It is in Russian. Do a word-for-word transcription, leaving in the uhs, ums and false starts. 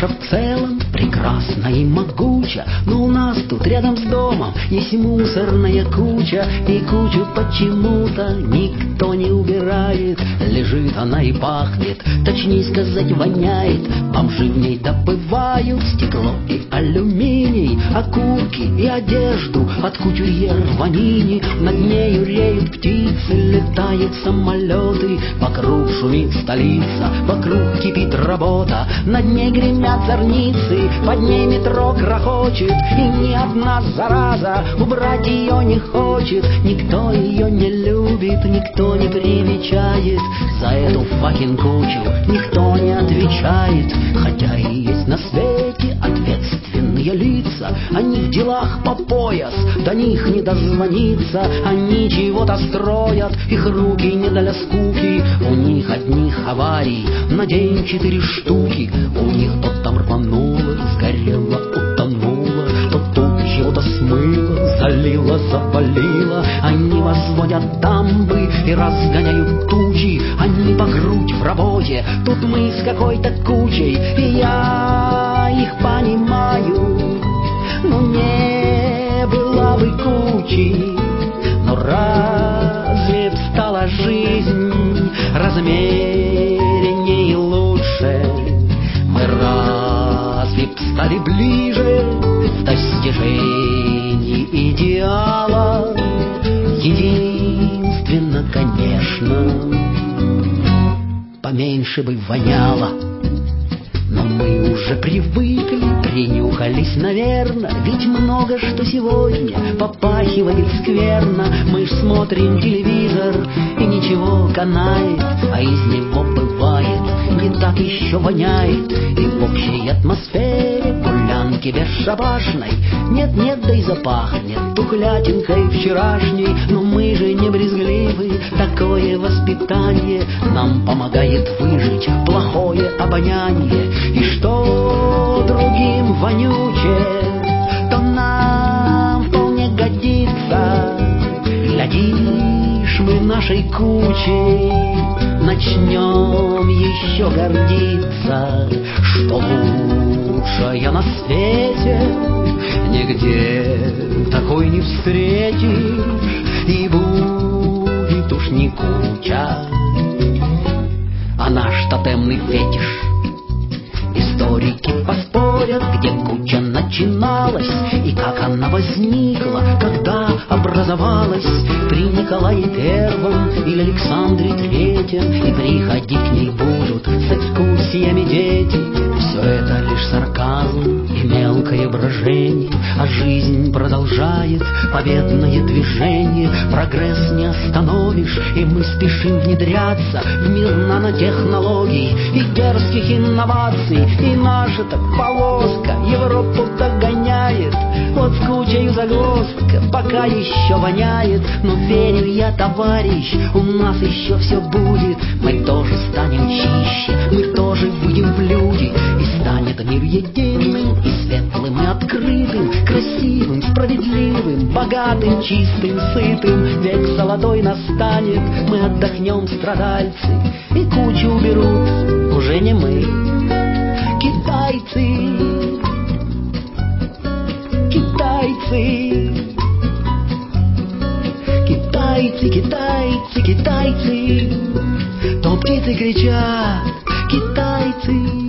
наша в целом прекрасна и могуча, но у нас тут рядом с домом есть мусорная куча, и кучу почему-то никто не убирает. Лежит она и пахнет, точнее сказать воняет. Бомжи в ней добывают стекло и алюминий, окурки и одежду от кутюрье рванини. Над нею реют птицы, летают самолеты, вокруг шумит столица, вокруг кипит работа. Над ней гремят зорницы, под ней метро грохочет, и ни одна зараза убрать ее не хочет. Никто ее не любит, никто не примечает, за эту факин кучу никто не отвечает. Хотя и есть на свете ответственные лица, они в делах по пояс, до них не дозвониться. Они чего-то строят, их руки не для скуки, у них одних аварий на день четыре штуки. У них то там рвануло, сгорело, утонуло, то тут чего-то смыло, залило, завалило. Они возводят дамбы и разгоняют тучи, они по грудь в работе, тут мы с какой-то кучей. И я их понимаю, но не была бы кучей. Но разве б стала жизнь размеренней и лучше? Мы разве б стали ближе в достижении идеала? Единственно, конечно, поменьше бы воняло. Но мы уже привыкли, принюхались, наверно, ведь много что сегодня попахивает скверно. Мы ж смотрим телевизор, и ничего канает, а из него бывает не так еще воняет. И в общей атмосфере гулянки бесшабашной нет-нет, да и запахнет тухлятинкой вчерашней. Но мы же не брезгливы, такое воспитание нам помогает выжить плохое обоняние. И что другим вонюче, то нам вполне годится. Глядишь, мы нашей кучей начнем еще гордиться, что лучшая на свете нигде такой не встретишь, и будет уж не куча, а наш тотемный фетиш. Историки поспорят, где куча начиналась и как она возникла, когда образовалась при Николае Первом или Александре Третьем, и приходить к ней будут с экскурсиями дети. Все это лишь сарказм и мелкое брожение, а жизнь продолжает победное движение. Прогресс не остановишь, и мы спешим внедряться в мир нанотехнологий и дерзких инноваций. И наша-то повозка Европу догоняет, вот с кучей загвоздка пока еще воняет. Но верю я, товарищ, у нас еще все будет. Мы тоже станем чище, мы тоже выйдем в люди, и станет мир единым и светлым и открытым, красивым, справедливым, богатым, чистым, сытым. Век золотой настанет, мы отдохнем, страдальцы, и кучу уберут уже не мы, китайцы, китайцы, китайцы, китайцы, китайцы. То птицы кричат, китайцы.